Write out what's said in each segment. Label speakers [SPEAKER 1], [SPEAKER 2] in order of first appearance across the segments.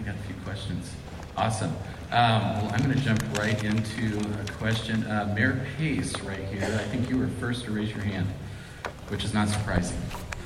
[SPEAKER 1] got a few questions. Awesome. Well, I'm going to jump right into a question. Mayor Pace, right here. I think you were first to raise your hand, which is not surprising.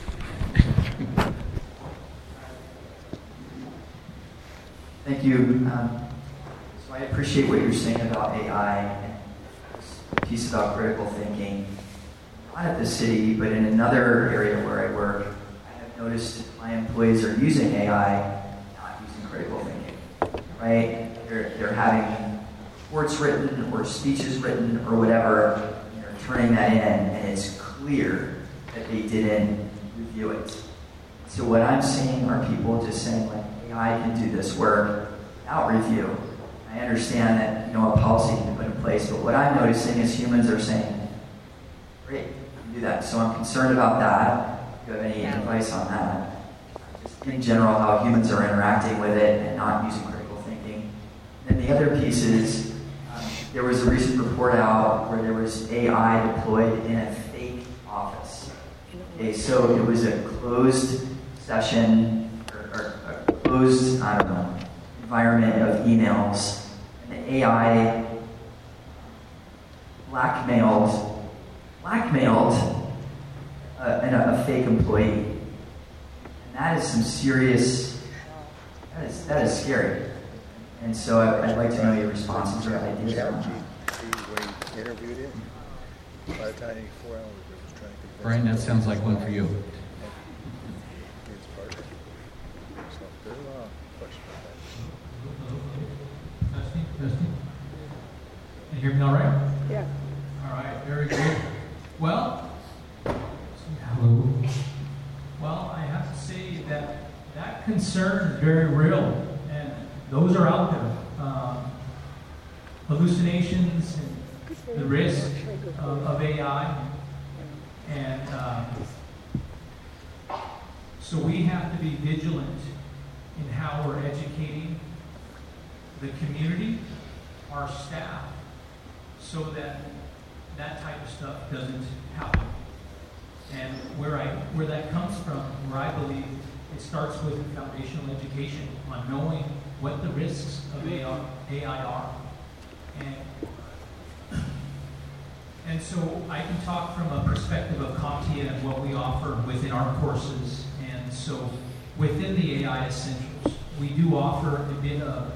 [SPEAKER 2] Thank you. So I appreciate what you're saying about AI and this piece about critical thinking. Not at the city, but in another area where I work, I have noticed my employees are using AI, not using critical thinking. Right? They're having reports written or speeches written or whatever, and they're turning that in, and it's clear that they didn't review it. So what I'm seeing are people just saying, like, AI can do this work without review. I understand that, a policy can be put in place, but what I'm noticing is humans are saying, great, I can do that. So I'm concerned about that. Do you have any advice on that? Just in general, how humans are interacting with it and not using critical thinking. And the other piece is, there was a recent report out where there was AI deployed in a fake office. Okay, so it was a closed session or a closed, environment of emails. And the AI blackmailed a fake employee. And that is some serious, that is scary. And so I'd like to know your responses or ideas on that.
[SPEAKER 3] Interviewed him. By the time 4 hours, it was trying to.
[SPEAKER 1] Brian, that sounds like one for you.
[SPEAKER 4] Testing. Can you hear me all right?
[SPEAKER 5] Yeah.
[SPEAKER 4] All right, very good. Well, hello. Well, I have to say that concern is very real, and those are out there. Hallucinations and the risk of AI, and so we have to be vigilant in how we're educating the community, our staff, so that that type of stuff doesn't happen. And where that comes from, where I believe it starts with foundational education on knowing what the risks of AI are. And so I can talk from a perspective of CompTIA and what we offer within our courses. And so within the AI Essentials, we do offer a bit of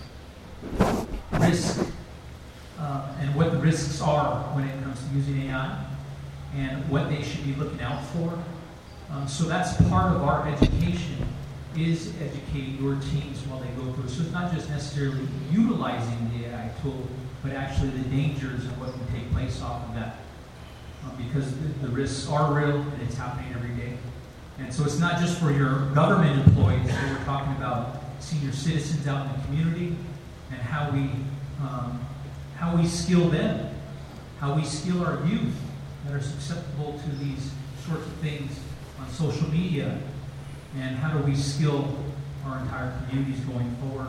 [SPEAKER 4] risk and what the risks are when it comes to using AI and what they should be looking out for. So that's part of our education, is educating your teams while they go through. So it's not just necessarily utilizing the AI tool, but actually the dangers and what can take place off of that. Because the risks are real and it's happening every day. And so it's not just for your government employees, but we're talking about senior citizens out in the community and how we skill them, how we skill our youth that are susceptible to these sorts of things on social media, and how do we skill our entire communities going forward.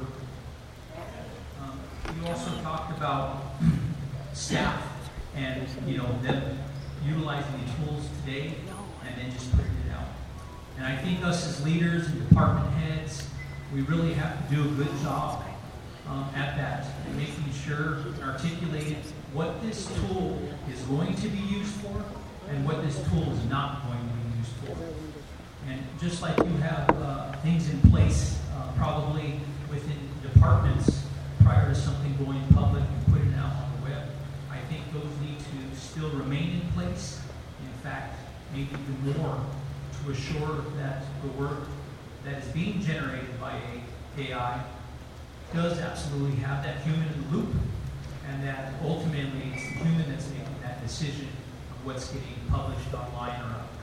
[SPEAKER 4] You also talked about staff and them utilizing the tools today and then just putting it out. And I think us as leaders and department heads, we really have to do a good job at that, and making sure and articulating what this tool is going to be used for and what this tool is not going to be used for. And just like you have things in place probably within departments prior to something going public and putting it out on the web, I think those need to still remain in place. In fact, maybe even more, to assure that the work that is being generated by AI does absolutely have that human in the loop, and that ultimately it's the human that's making that decision of what's getting published online or out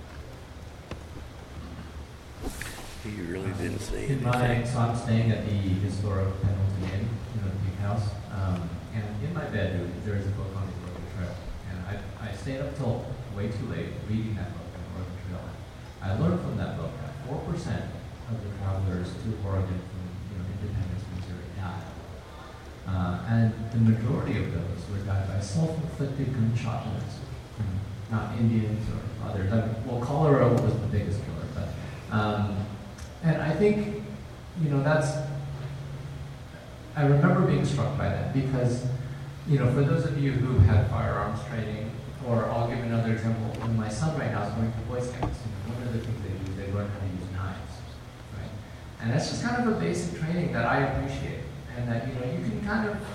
[SPEAKER 4] in the public.
[SPEAKER 3] He really didn't say anything.
[SPEAKER 6] So I'm staying at the historic Pendleton Inn, the big house, and in my bedroom there is a book on the Oregon Trail, and I stayed up till way too late reading that book on the Oregon Trail. I learned from that book that 4% of the travelers to Oregon from Independence, Missouri died, and the majority of those were died by self-inflicted gunshot wounds, not Indians or others. Cholera was the biggest killer, but. And I think, I remember being struck by that because, for those of you who've had firearms training, or I'll give another example. When my son right now is going to Boy Scouts, one of the things they do is they learn how to use knives, right? And that's just kind of a basic training that I appreciate, and that you can kind of,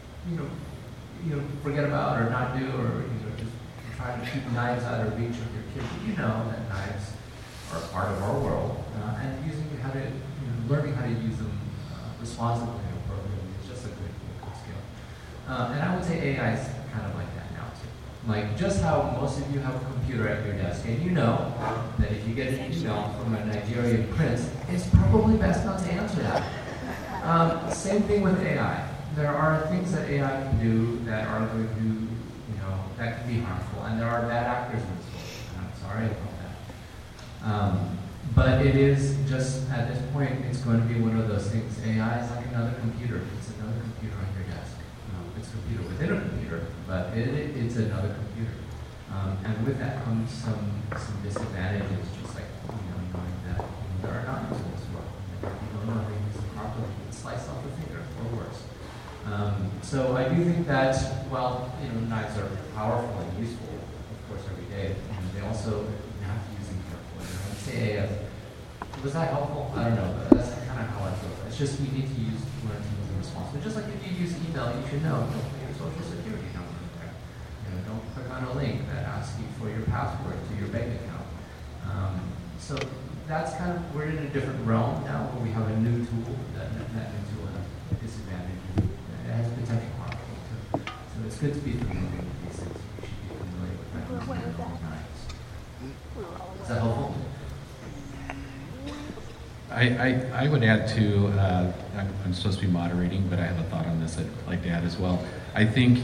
[SPEAKER 6] forget about or not do, or just try to keep knives out of reach of your kids. You know that knives are part of our world, and learning how to use them responsibly and appropriately is just a good skill. And I would say AI is kind of like that now too. Like just how most of you have a computer at your desk, and you know that if you get an email from a Nigerian prince, it's probably best not to answer that. Same thing with AI. There are things that AI can do that are going to, that can be harmful, and there are bad actors in this world, and I'm sorry about that. But it is just, at this point, it's going to be one of those things. AI is like another computer. It's another computer on your desk. It's a computer within a computer, but it's another computer. And with that comes some disadvantages, just like knowing that there are not tools as well. If you don't know how to use them properly, you can slice off a finger or worse. So I do think that while knives are powerful and useful, of course, every day, they also have to use them carefully. I would say, was that helpful? I don't know, but that's kind of how I feel. It's just we need to learn to use them responsibly. Just like if you use email, you should know don't put your social security number in there. Don't click on a link that asks you for your password to your bank account. So that's kind of, we're in a different realm now where we have a new tool. That new tool has disadvantages. It has potential harm too. So it's good to be familiar with these things. We should be familiar with that. Is that helpful?
[SPEAKER 1] I would add to, I'm supposed to be moderating, but I have a thought on this I'd like to add as well. I think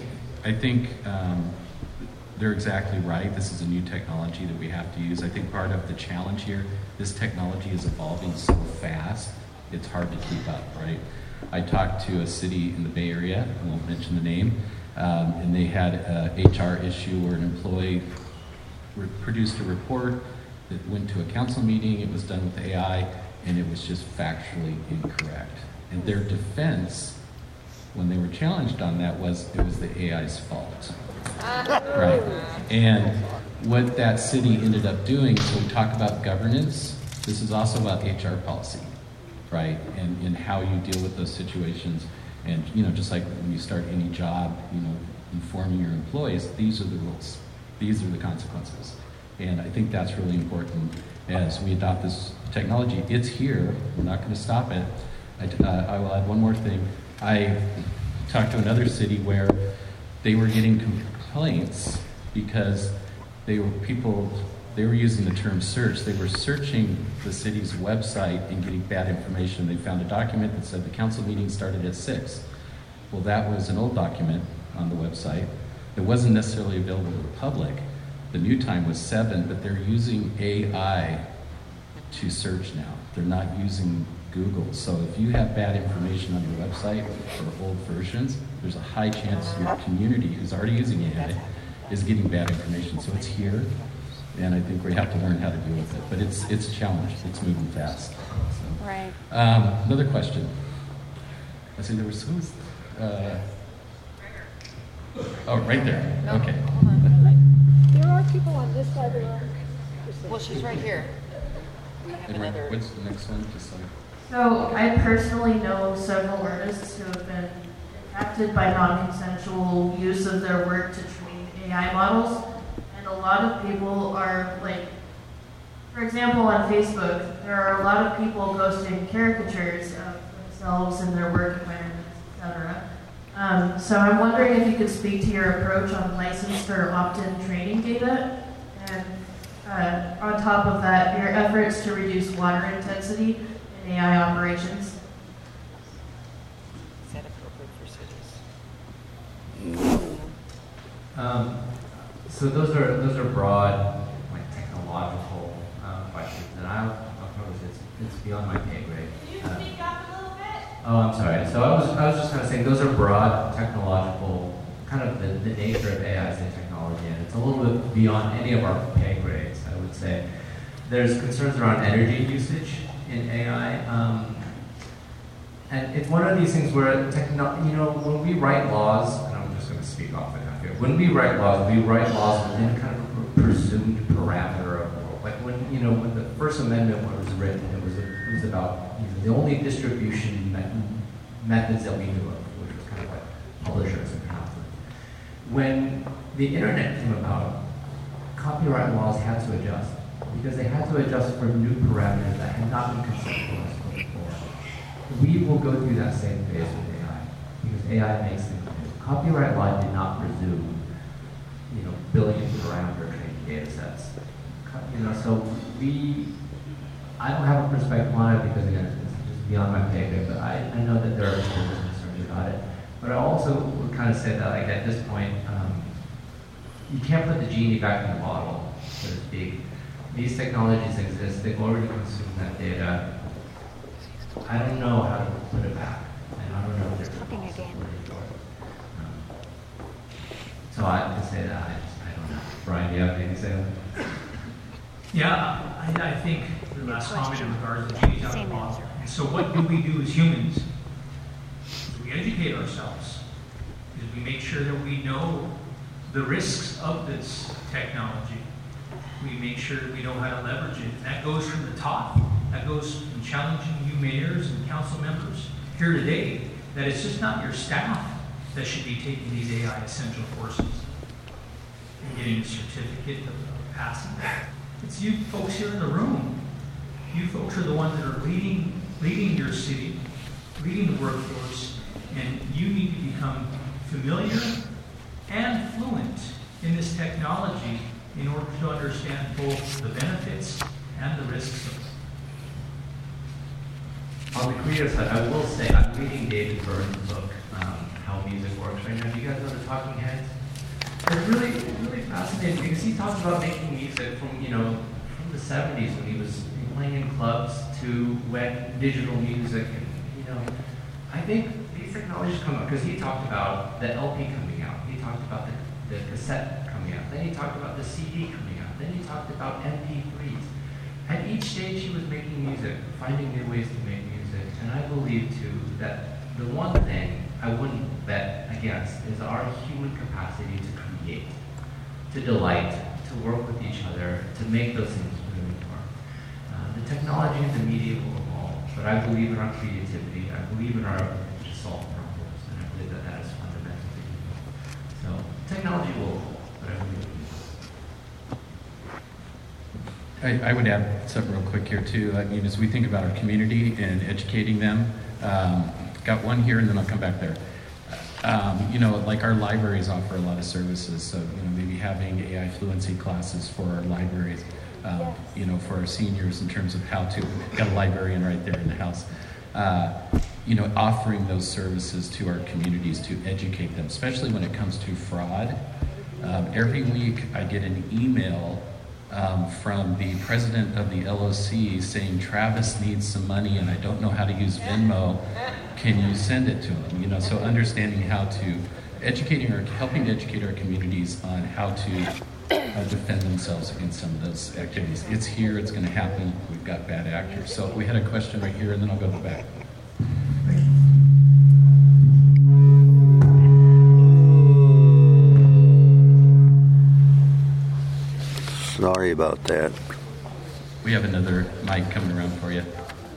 [SPEAKER 1] they're exactly right. This is a new technology that we have to use. I think part of the challenge here, this technology is evolving so fast, it's hard to keep up, right? I talked to a city in the Bay Area, I won't mention the name, and they had an HR issue where an employee produced a report that went to a council meeting, it was done with AI, and it was just factually incorrect. And their defense, when they were challenged on that, was it was the AI's fault. Right? And what that city ended up doing, so we talk about governance, this is also about HR policy, right? And how you deal with those situations. And, just like when you start any job, informing your employees, these are the rules. These are the consequences. And I think that's really important as we adopt this technology. It's here. We're not going to stop it. I will add one more thing. I talked to another city where they were getting complaints because they were using the term search. They were searching the city's website and getting bad information. They found a document that said the council meeting started at 6. Well, that was an old document on the website. It wasn't necessarily available to the public. The new time was 7, but they're using AI to search now. They're not using Google. So if you have bad information on your website or old versions, there's a high chance your community who's already using AI is getting bad information. So it's here, and I think we have to learn how to deal with it. But it's a challenge. It's moving fast. So.
[SPEAKER 5] Right.
[SPEAKER 1] Another question. I see there was who's. Oh, right there.
[SPEAKER 5] No,
[SPEAKER 1] Okay.
[SPEAKER 5] hold on.
[SPEAKER 7] There are people on this side of the room.
[SPEAKER 5] Well, she's right here. We have
[SPEAKER 1] And
[SPEAKER 5] another.
[SPEAKER 1] what's the next one? Just so.
[SPEAKER 8] So I personally know several artists who have been impacted by non-consensual use of their work to train AI models. And a lot of people are for example, on Facebook, there are a lot of people posting caricatures of themselves in their work environments, etc. So I'm wondering if you could speak to your approach on licensed or opt-in training data, and on top of that, your efforts to reduce water intensity in AI operations.
[SPEAKER 5] Is that appropriate for cities?
[SPEAKER 6] So those are broad, technological questions, and I'll promise it's beyond my pay grade.
[SPEAKER 8] Can you speak up a little bit?
[SPEAKER 6] Oh, I'm sorry. So I was just kind of saying those are broad technological, kind of the nature of AI as a technology, and it's a little bit beyond any of our pay grades, I would say. There's concerns around energy usage in AI. And it's one of these things where when we write laws, and I'm just going to speak off the cuff here. When we write laws within kind of a presumed parameter of the world. Like when the First Amendment was written, it was about the only distribution methods that we knew of, which was kind of like publishers and pamphlets. When the internet came about, copyright laws had to adjust because they had to adjust for new parameters that had not been conceptualized before. We will go through that same phase with AI because AI makes things new. Copyright law did not presume, billion parameter training data sets. So I don't have a perspective on it because again, it's just beyond my pay grade, but I know that there are people concerns about it. But I also would kind of say that like at this point, you can't put the genie back in the bottle, so to speak. These technologies exist, they've already consumed that data. I don't know how to put it back, and I don't know if there's a possibility for it. So I have to say that I don't know. Brian, do you have anything to say on that?
[SPEAKER 4] Yeah, I think the last comment in regards to genie's out of the bottle. And so what do we do as humans? Is we educate ourselves. Is we make sure that we know the risks of this technology. We make sure that we know how to leverage it. And that goes from the top. That goes from challenging you mayors and council members here today, that it's just not your staff that should be taking these AI essential courses and getting a certificate of passing. It's you folks here in the room. You folks are the ones that are leading your city, leading the workforce, and you need to become familiar and fluent in this technology in order to understand both the benefits and the risks of it.
[SPEAKER 6] On the creative side, I will say I'm reading David Byrne's book, How Music Works right now. Do you guys know the Talking Heads? It's really fascinating because he talks about making music from the 70s when he was playing in clubs to when digital music and I think these technologies come up because he talked about the LP coming out. He talked about the cassette coming out. Then he talked about the CD coming out. Then he talked about MP3s. At each stage he was making music, finding new ways to make music. And I believe too that the one thing I wouldn't bet against is our human capacity to create, to delight, to work with each other, to make those things really work. The technology and the media will evolve, but I believe in our creativity. I believe in our ability to solve problems, and I believe that that is fundamentally human. So technology will evolve, but I believe in it.
[SPEAKER 1] I would add something real quick here too. I mean, as we think about our community and educating them, got one here and then I'll come back there. Like our libraries offer a lot of services, so maybe having AI fluency classes for our libraries, for our seniors in terms of how to, got a librarian right there in the house, offering those services to our communities to educate them, especially when it comes to fraud. Every week I get an email from the president of the LOC saying Travis needs some money and I don't know how to use Venmo. Can you send it to him? So understanding how to helping to educate our communities on how to defend themselves against some of those activities. It's here, it's going to happen. We've got bad actors. So we had a question right here and then I'll go to the back.
[SPEAKER 9] Sorry about that.
[SPEAKER 1] We have another mic coming around for you.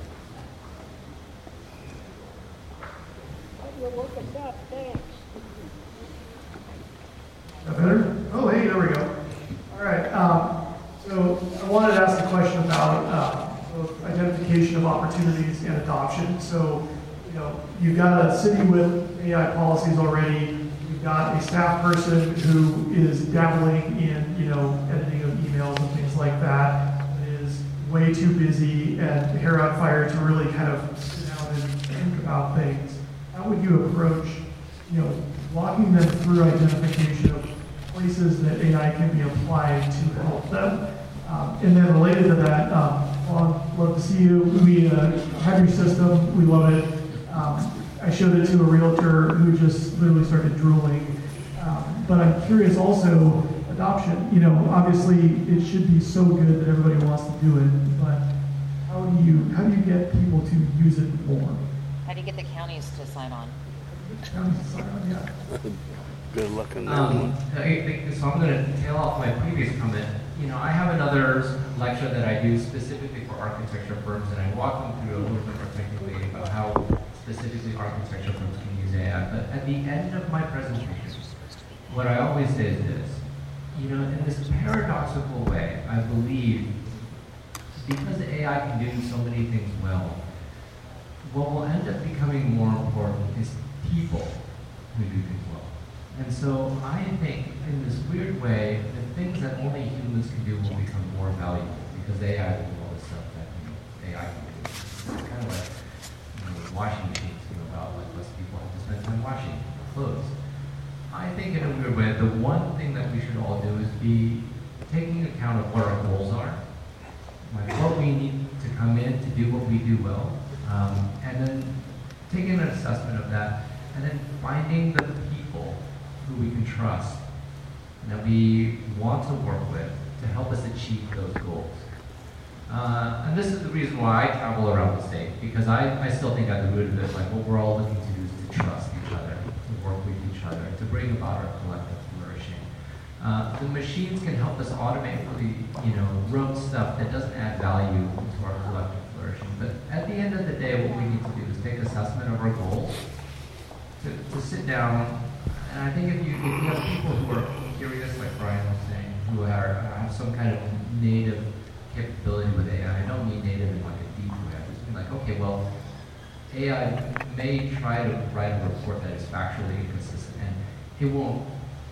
[SPEAKER 10] Is that better? Oh, hey, there we go. All right. So I wanted to ask a question about both identification of opportunities and adoption. So, you've got a city with AI policies already. You've got a staff person who is dabbling in, editing of emails and things like that. Is way too busy and hair on fire to really kind of sit down and think about things. How would you approach, walking them through identification of places that AI can be applied to help them? And then related to that, love to see you. We have your system. We love it. I showed it to a realtor who just literally started drooling. But I'm curious also, adoption. Obviously it should be so good that everybody wants to do it. But how do you get people to use it more?
[SPEAKER 5] How do you get the counties to sign on?
[SPEAKER 9] Good luck on that one.
[SPEAKER 6] So I'm going to tail off my previous comment. You know, I have another lecture that I do specifically for architecture firms, and I walk them through a little bit more technically about how specifically architecture firms can use AI. But at the end of my presentation, what I always say is this. You know, in this paradoxical way, I believe because AI can do so many things well, what will end up becoming more important is people who do things well. And so I think, in this weird way, the things that only humans can do will become more valuable because AI will do all the stuff that AI can do. It's kind of like washing machines, about like less people have to spend time washing clothes. I think in a weird way, the one thing that we should all do is be taking account of what our goals are, like what we need to come in to do what we do well, and then taking an assessment of that, and then finding the people who we can trust and that we want to work with to help us achieve those goals. And this is the reason why I travel around the state, because I still think at the root of it, like what we're all looking to do is to trust each other, to work with each other, to bring about our collective flourishing. The machines can help us automate really, rote stuff that doesn't add value to our collective flourishing. But at the end of the day, what we need to do is take assessment of our goals, to sit down, and I think if you have people who are curious, like Brian was saying, who have some kind of native capability with AI. I don't mean native in like a deep way. I just mean like, okay, well, AI may try to write a report that is factually inconsistent, and it won't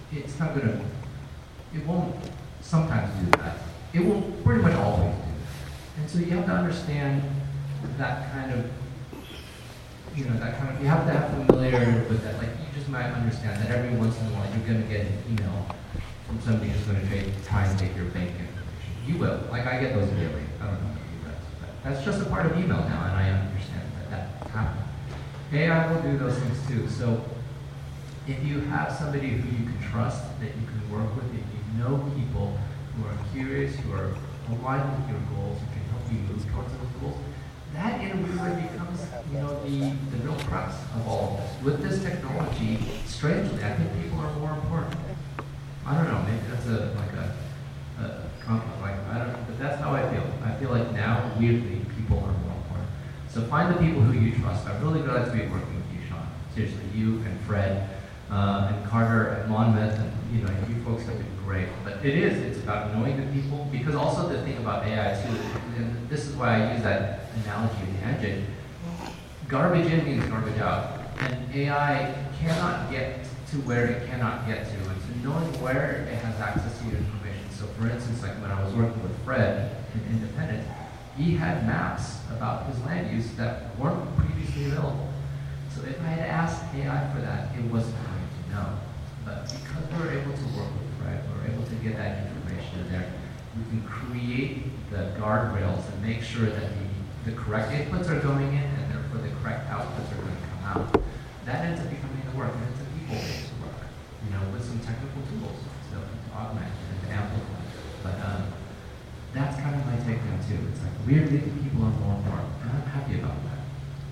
[SPEAKER 6] sometimes do that. It will pretty much always do that. And so you have to understand that kind of, you have to have familiarity with that. Like, you just might understand that every once in a while you're going to get an email from somebody who's going to try and take your bank information. You will. Like, I get those daily. I don't know if you guys, but that's just a part of email now, and I understand that happens. AI will do those things too. So if you have somebody who you can trust, that you can work with, if you know people who are curious, who are aligned with your goals, who can help you move towards those goals, that in a weird way becomes, the real crux of all of this. With this technology, strangely, I think people are more important. I don't know, maybe that's a compliment, I don't know, but that's how I feel. I feel like now, weirdly, people are more important. So find the people who you trust. I'm really glad to be working with you, Sean. Seriously, you and Fred, and Carter at Monmouth, and you folks have been great. But it's about knowing the people, because also the thing about AI too, and this is why I use that analogy of the engine, garbage in means garbage out. And AI cannot get to where it cannot get to. And so knowing where it has access to your information. So for instance, like when I was working with Fred in Independence, he had maps about his land use that weren't previously available. So if I had asked AI for that, it wasn't going to know. But because we were able to work with Fred, we were able to get that information in there, we can create the guardrails and make sure that the correct inputs are going in, and therefore the correct outputs are going to come out. That ends up becoming the work, and it's a people-based work, with some technical tools to augment and to amplify. But that's kind of my take on it too. It's like, weirdly, the people are more important, and I'm happy about that.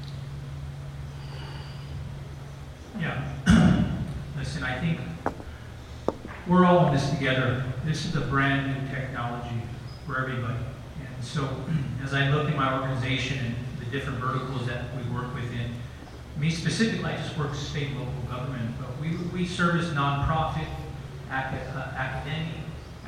[SPEAKER 4] Yeah. Listen, I think we're all in this together. This is a brand new technology for everybody. And so as I look at my organization and the different verticals that we work within, me specifically, I just work state and local government, but we service nonprofit, academia,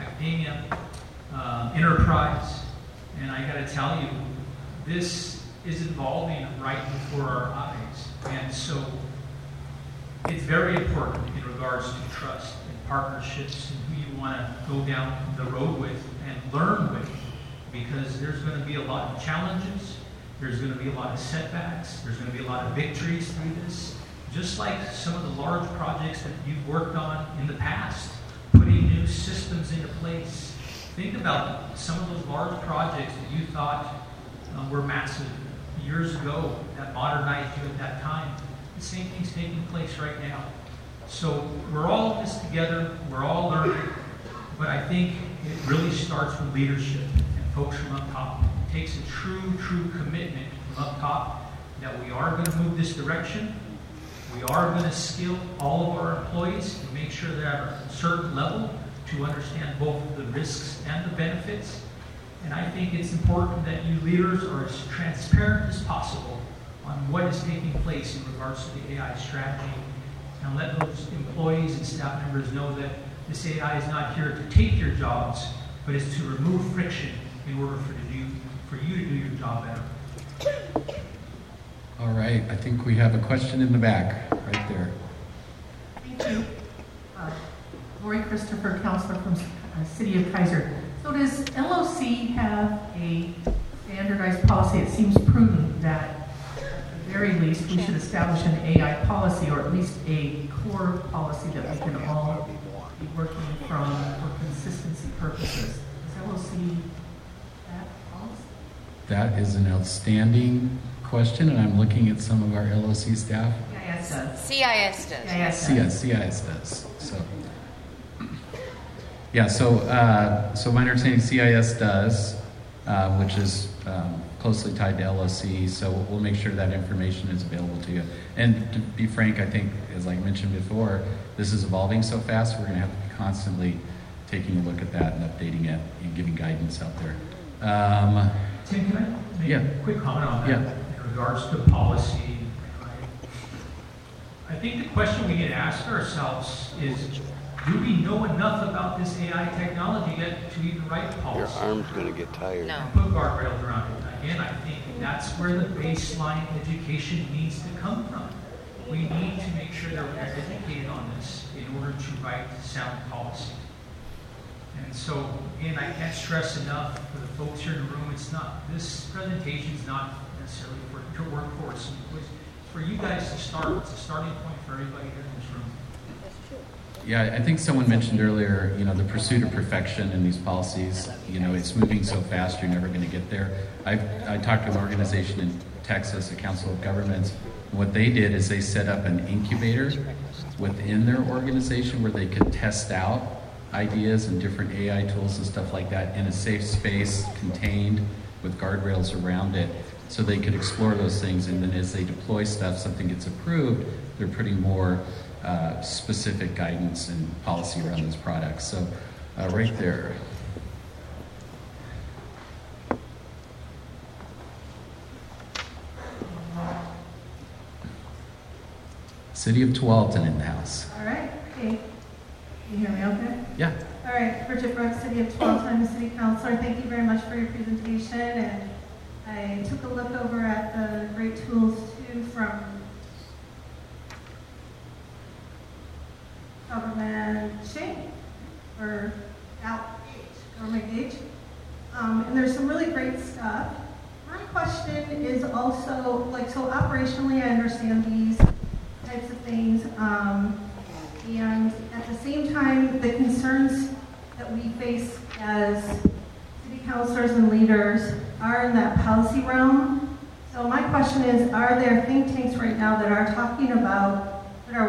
[SPEAKER 4] enterprise, and I got to tell you, this is evolving right before our eyes. And so it's very important in regards to trust and partnerships and who you want to go down the road with and learn with, because there's going to be a lot of challenges, there's going to be a lot of setbacks, there's going to be a lot of victories through this, just like some of the large projects that you've worked on in the past, putting new systems into place. Think about some of those large projects that you thought were massive years ago that modernized you at that time. The same thing's taking place right now. So we're all in this together, we're all learning, but I think it really starts with leadership and folks from up top. It takes a true commitment from up top that we are going to move this direction. We are going to skill all of our employees and make sure they're at a certain level to understand both the risks and the benefits. And I think it's important that you leaders are as transparent as possible on what is taking place in regards to the AI strategy, and let those employees and staff members know that this AI is not here to take your jobs, but is to remove friction in order for you to do your job better.
[SPEAKER 1] All right, I think we have a question in the back, right there.
[SPEAKER 11] Thank you. Lori Christopher, counselor from City of Kaiser. So does LOC have a standardized policy? It seems prudent that at the very least we should establish an AI policy, or at least a core policy that we can all be working from for consistency purposes. Does LOC have that policy?
[SPEAKER 1] That is an outstanding question, and I'm looking at some of our LOC staff.
[SPEAKER 11] CIS does.
[SPEAKER 5] CIS does.
[SPEAKER 1] CIS does. So, yeah. So my understanding, CIS does, which is closely tied to LOC. So we'll make sure that information is available to you. And to be frank, I think, as I mentioned before, this is evolving so fast. We're going to have to be constantly taking a look at that and updating it and giving guidance out there.
[SPEAKER 4] Tim, can I make a quick comment on that?
[SPEAKER 1] Yeah.
[SPEAKER 4] In regards to policy, I think the question we need to ask ourselves is, do we know enough about this AI technology yet to even write policy?
[SPEAKER 9] Your arm's going to get tired.
[SPEAKER 5] No.
[SPEAKER 4] And put guardrails around it. Again, I think that's where the baseline education needs to come from. We need to make sure that we're educated on this in order to write sound policy. And so, again, I can't stress enough for the folks here in the room, this presentation is not necessarily for your workforce. It's for you guys to start. It's a starting point for everybody here in this room.
[SPEAKER 1] Yeah, I think someone mentioned earlier, the pursuit of perfection in these policies. It's moving so fast, you're never going to get there. I talked to an organization in Texas, a Council of Governments. What they did is they set up an incubator within their organization where they could test out ideas and different AI tools and stuff like that in a safe space, contained with guardrails around it, so they could explore those things. And then as they deploy stuff, something gets approved, they're putting more specific guidance and policy around those products. So right there. City of Tualatin in the house.
[SPEAKER 11] All right. Okay. Can you hear me okay?
[SPEAKER 1] Yeah.
[SPEAKER 11] All right. Bridget Brooks, City of Tualatin. I'm the City Councilor. Thank you very much for your presentation. And I took a look over at the great tools too from Government Gauge. And there's some really great stuff. My question is also, so operationally, I understand these types of things. And at the same time, the concerns that we face as city councilors and leaders are in that policy realm. So my question is, are there think tanks right now that are talking about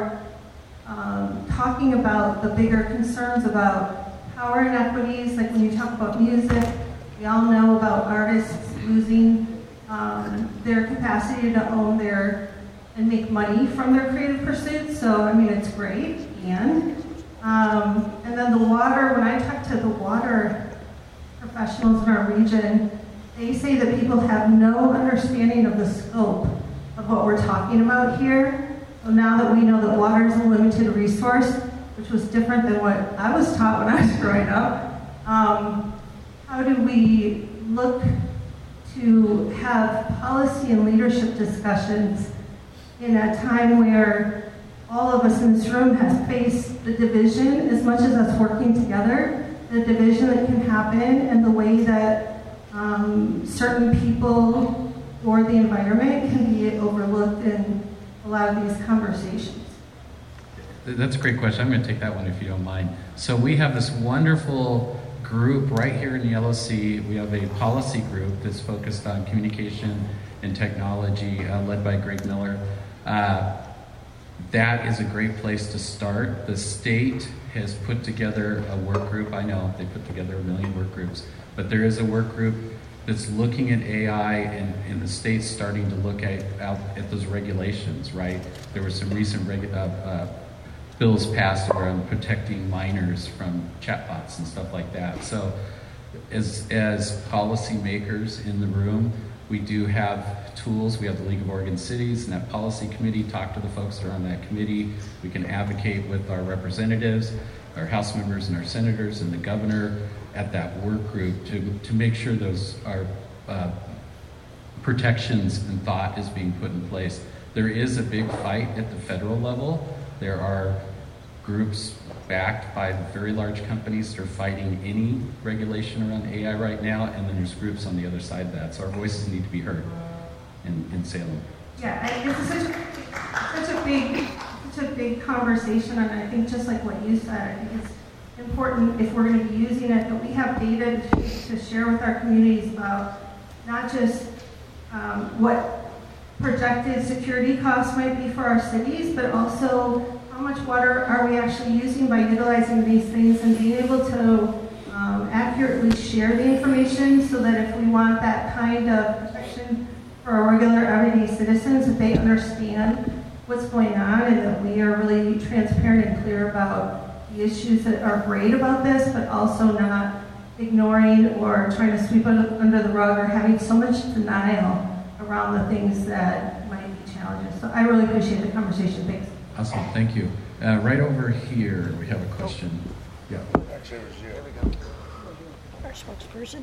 [SPEAKER 11] the bigger concerns about power inequities? Like when you talk about music, we all know about artists losing their capacity to own and make money from their creative pursuits. So, it's great. And then the water, when I talk to the water professionals in our region, they say that people have no understanding of the scope of what we're talking about here. So now that we know that water is a limited resource, which was different than what I was taught when I was growing up, how do we look to have policy and leadership discussions in a time where all of us in this room has faced the division, as much as us working together, the division that can happen and the way that certain people or the environment can be overlooked in a lot of these conversations?
[SPEAKER 1] That's a great question. I'm going to take that one if you don't mind. So we have this wonderful group right here in the LOC. We have a policy group that's focused on communication and technology, led by Greg Miller. That is a great place to start. The state has put together a work group. I know they put together 1 million work groups, but there is a work group that's looking at AI, and the state's starting to look at those regulations, right? There were some recent bills passed around protecting minors from chatbots and stuff like that. So as policymakers in the room, we do have tools. We have the League of Oregon Cities and that policy committee. Talk to the folks that are on that committee. We can advocate with our representatives, our House members and our senators and the governor at that work group to make sure those are protections and thought is being put in place. There is a big fight at the federal level. There are groups backed by very large companies that are fighting any regulation around AI right now, and then there's groups on the other side of that. So our voices need to be heard in Salem.
[SPEAKER 11] Yeah, it's such a big conversation, and I think just like what you said, I think it's important if we're going to be using it, that we have data to share with our communities about not just what projected security costs might be for our cities, but also how much water are we actually using by utilizing these things, and being able to accurately share the information so that if we want that kind of protection for our regular everyday citizens, that they understand what's going on and that we are really transparent and clear about the issues that are great about this, but also not ignoring or trying to sweep it under the rug or having so much denial around the things that might be challenges. So I really appreciate the conversation. Thanks.
[SPEAKER 1] Awesome, thank you. Right over here, we have a question. Yeah.
[SPEAKER 3] Actually, it was you.
[SPEAKER 7] There we go. Our spokesperson.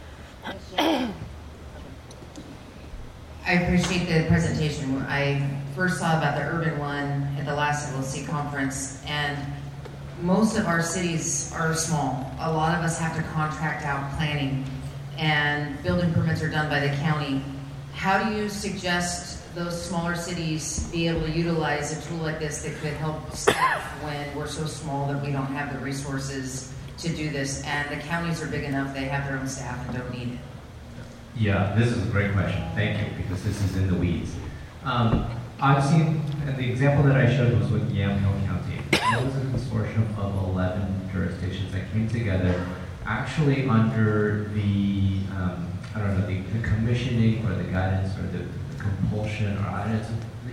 [SPEAKER 5] I appreciate the presentation. I first saw about the urban one at the last LLC conference, and most of our cities are small. A lot of us have to contract out planning, and building permits are done by the county. How do you suggest those smaller cities be able to utilize a tool like this that could help staff when we're so small that we don't have the resources to do this, and the counties are big enough, they have their own staff and don't need it?
[SPEAKER 6] Yeah, this is a great question. Thank you, because this is in the weeds. I've seen, and the example that I showed was with Yamhill County. That was a consortium of 11 jurisdictions that came together actually under the, the commissioning or the guidance or the compulsion or guidance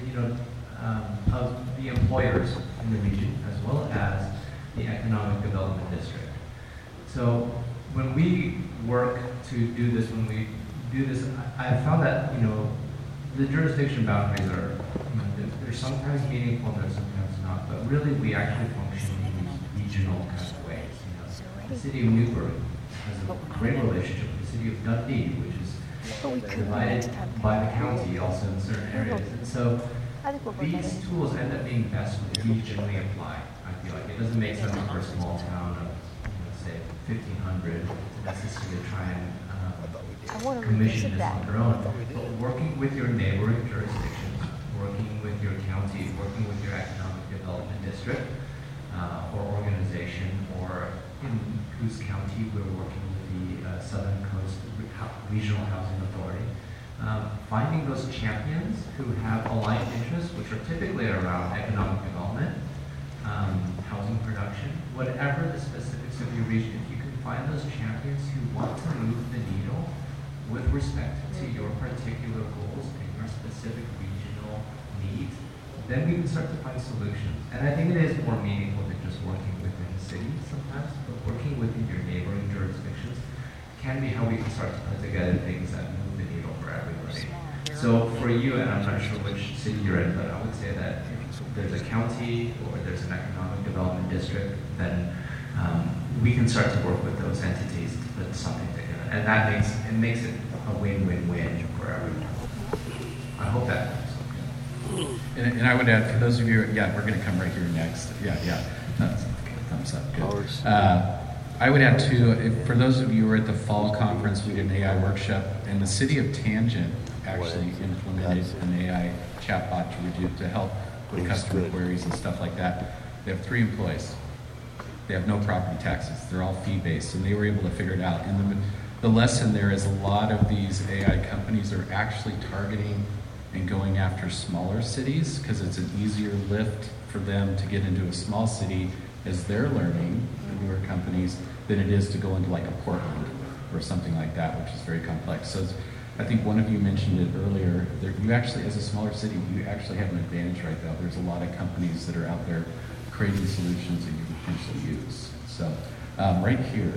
[SPEAKER 6] of the employers in the region, as well as the Economic Development District. So when we work to do this, I found that, the jurisdiction boundaries are, they're sometimes meaningful and they're sometimes not, but really we actually function in these regional kind of ways. The city of Newburgh has a great relationship with the city of Dundee, which is divided by the county also in certain areas. And so these tools end up being best regionally applied. I feel like it doesn't make sense for a small town of, say, 1,500 to necessarily try and commission this on their own. But working with your neighboring jurisdictions, working with your county, working with your economic development district or organization, or in whose county we're working with the Southern Coast Regional Housing Authority, finding those champions who have aligned interests, which are typically around economic development, housing production, whatever the specifics of your region. If you can find those champions who want to move the needle with respect to your particular goals and your specific regional needs, then we can start to find solutions. And I think it is more meaningful than just working within the city sometimes, but working within your neighboring jurisdictions can be how we can start to put together things that move the needle for everybody. So for you, and I'm not sure which city you're in, but I would say that if there's a county or there's an economic development district, then we can start to work with those entities to put something together. And that makes it a win-win-win for everyone. I hope that helps.
[SPEAKER 1] And I would add, for those of you, we're going to come right here next. Thumbs up, good. I would add too, for those of you who were at the fall conference, we did an AI workshop, and the city of Tangent actually implemented an AI chatbot to help with customer queries and stuff like that. They have 3 employees. They have no property taxes. They're all fee-based, and they were able to figure it out. And the lesson there is a lot of these AI companies are actually targeting and going after smaller cities because it's an easier lift for them to get into a small city as they're learning, the newer companies, than it is to go into like a Portland or something like that, which is very complex. So I think one of you mentioned it earlier. You actually, as a smaller city, you actually have an advantage right now. There's a lot of companies that are out there creating solutions that you can potentially use. So right here.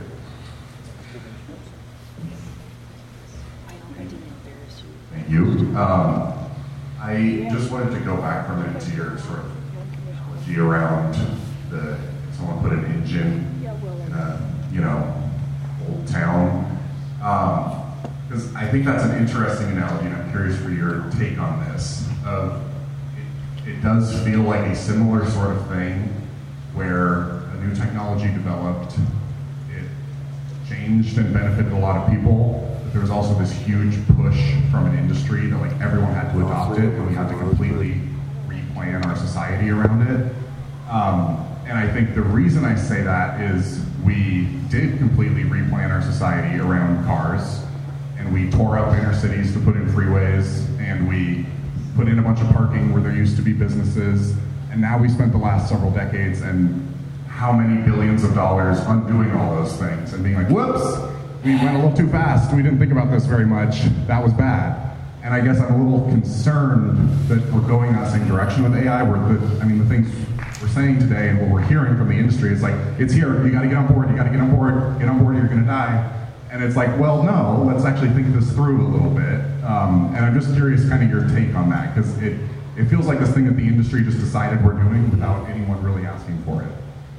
[SPEAKER 12] Thank you. I just wanted to go back for a minute to your sort of analogy around someone put an engine in a old town. Because I think that's an interesting analogy, and I'm curious for your take on this. It does feel like a similar sort of thing where a new technology developed, it changed and benefited a lot of people, but there was also this huge push from an industry that like everyone had to adopt it, and we had to completely replan our society around it. And I think the reason I say that is we did completely replan our society around cars, and we tore up inner cities to put in freeways, and we put in a bunch of parking where there used to be businesses, and now we spent the last several decades and how many billions of dollars undoing all those things and being like, whoops, we went a little too fast, we didn't think about this very much, that was bad. And I guess I'm a little concerned that we're going that same direction with AI, where the things we're saying today and what we're hearing from the industry is like, it's here, you gotta get on board, you're gonna die. And it's like, well, no, let's actually think this through a little bit. And I'm just curious kind of your take on that, because it feels like this thing that the industry just decided we're doing without anyone really asking for it.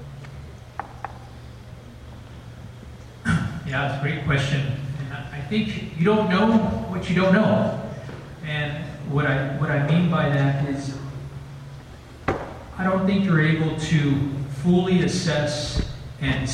[SPEAKER 4] Yeah, it's a great question. And I think you don't know what you don't know. And what I mean by that is I don't think you're able to fully assess and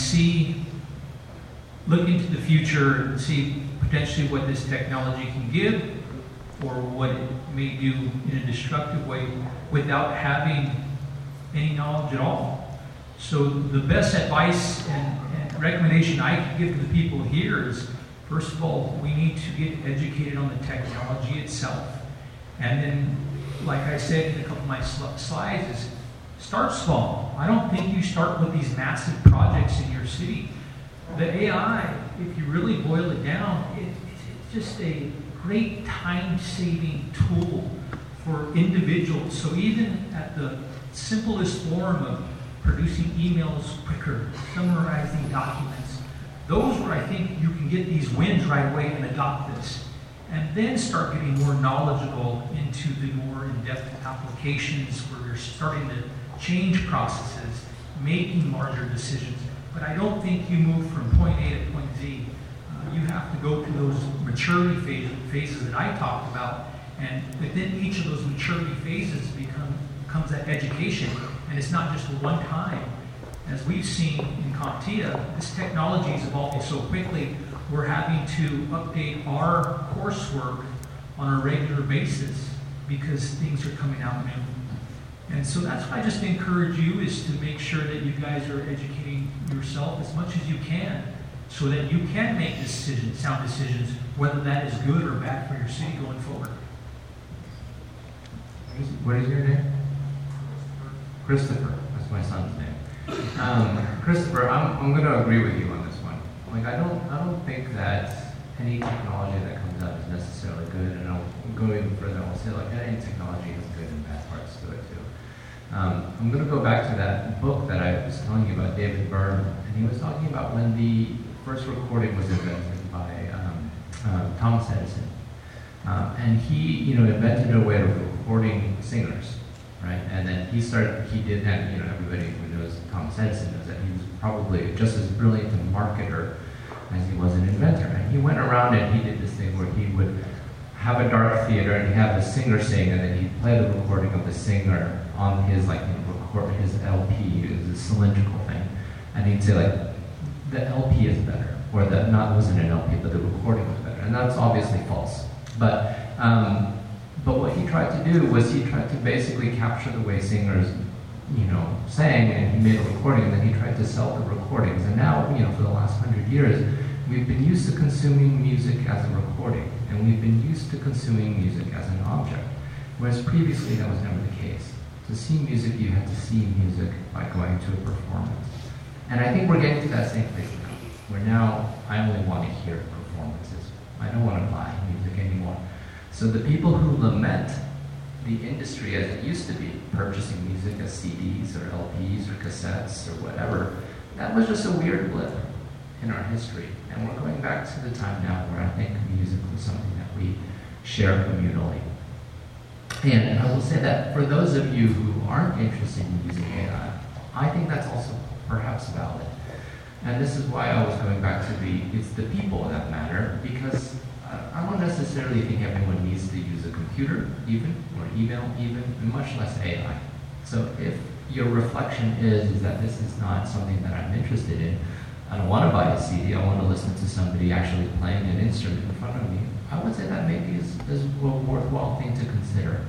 [SPEAKER 4] look into the future and see potentially what this technology can give or what it may do in a destructive way without having any knowledge at all. So the best advice and recommendation I can give to the people here is, first of all, we need to get educated on the technology itself. And then, like I said in a couple of my slides, is start small. I don't think you start with these massive projects in your city. The AI, if you really boil it down, it's just a great time-saving tool for individuals. So even at the simplest form of producing emails quicker, summarizing documents, those where I think you can get these wins right away and adopt this. And then start getting more knowledgeable into the more in-depth applications where you're starting to change processes, making larger decisions. But I don't think you move from point A to point Z. You have to go through those maturity phases that I talked about, and within each of those maturity phases becomes that education, and it's not just one time. As we've seen in CompTIA, this technology is evolving so quickly, we're having to update our coursework on a regular basis because things are coming out new. And so that's what I just encourage you, is to make sure that you guys are educating yourself as much as you can so that you can make decisions, sound decisions, whether that is good or bad for your city going forward.
[SPEAKER 6] What is your name? Christopher. That's my son's name. Christopher, I'm going to agree with you on this one. Like, I don't think that any technology that comes out is necessarily good, and I'll go even further. I'll say like any technology has good and bad parts to it too. I'm going to go back to that book that I was telling you about, David Byrne, and he was talking about when the first recording was invented by Thomas Edison. And he, invented a way of recording singers, right? And then he did that, everybody who knows Thomas Edison knows that he was probably just as brilliant a marketer as he was an inventor. And he went around and he did this thing where he would have a dark theater and he'd have the singer sing, and then he'd play the recording of the singer on his his LP. It was a cylindrical thing, and he'd say like, the LP is better, or that it wasn't an LP, but the recording was better, and that's obviously false. But what he tried to do was he tried to basically capture the way singers, sang, and he made a recording, and then he tried to sell the recordings. And now, for the last 100 years, we've been used to consuming music as a recording, and we've been used to consuming music as an object, whereas previously that was never the case. To see music, you had to see music by going to a performance. And I think we're getting to that same place now, where now I only want to hear it. performances. I don't want to buy music anymore. So the people who lament the industry as it used to be, purchasing music as CDs or LPs or cassettes or whatever, that was just a weird blip in our history. And we're going back to the time now where I think music was something that we share communally. And I will say that for those of you who aren't interested in using AI, I think that's also perhaps valid. And this is why I was going back to it's the people that matter, because I don't necessarily think everyone needs to use a computer even, or email even, and much less AI. So if your reflection is that this is not something that I'm interested in, I don't want to buy a CD, I want to listen to somebody actually playing an instrument in front of me, I would say that maybe is a worthwhile thing to consider.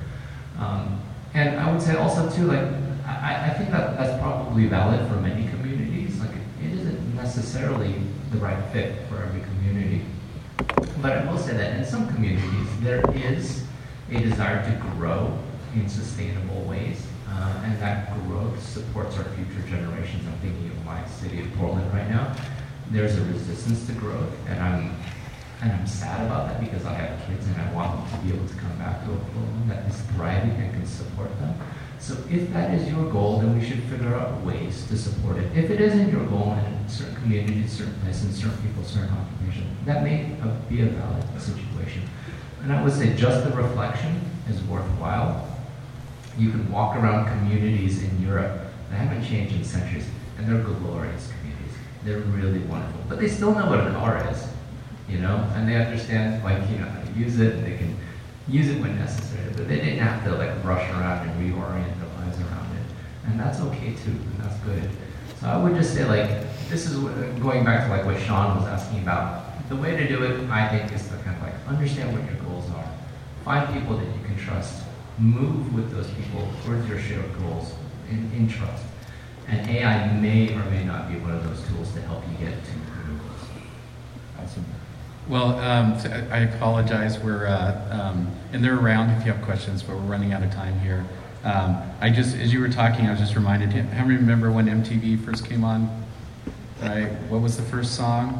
[SPEAKER 6] And I would say also too, like, I think that that's probably valid for many communities. Like, it isn't necessarily the right fit for every community. But I will say that in some communities, there is a desire to grow in sustainable ways, and that growth supports our future generations. I'm thinking of my city of Portland right now. There's a resistance to growth, and I'm sad about that because I have kids and I want them to be able to come back to a Portland that is thriving and can support them. So if that is your goal, then we should figure out ways to support it. If it isn't your goal in certain communities, certain places, certain people, certain occupation, that may be a valid situation. And I would say just the reflection is worthwhile. You can walk around communities in Europe that haven't changed in centuries, and they're glorious communities. They're really wonderful, but they still know what a car is, you know, and they understand, like, you know, how to use it, and they can use it when necessary, but they didn't have to, like, rush around and reorient their lives around it. And that's okay too, and that's good. So I would just say, like, this is going back to, like, what Sean was asking about. The way to do it, I think, is to kind of, like, understand what your goals are. Find people that you can trust. Move with those people towards your shared goals in trust. And AI may or may not be one of those tools to help you get to your goals.
[SPEAKER 1] Awesome. Well, I apologize. We're and they're around if you have questions, but we're running out of time here. As you were talking, I was just reminded. How many remember when MTV first came on? Right. What was the first song?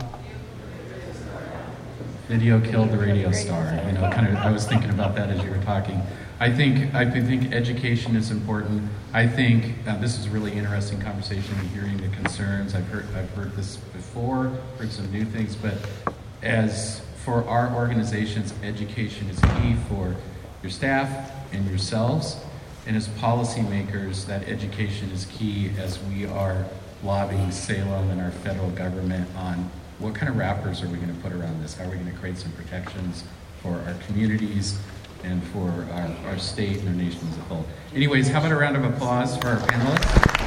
[SPEAKER 1] Video killed the radio star. You know, kind of. I was thinking about that as you were talking. I think education is important. I think this is a really interesting conversation and hearing the concerns. I've heard this before. Heard some new things, but as for our organizations, education is key for your staff and yourselves. And as policymakers, that education is key as we are lobbying Salem and our federal government on what kind of wrappers are we going to put around this? How are we going to create some protections for our communities and for our state and our nation as a whole? Anyways, how about a round of applause for our panelists?